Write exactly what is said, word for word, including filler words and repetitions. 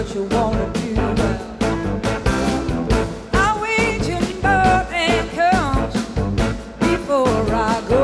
You wanna do well. I wait till morning comes before I go.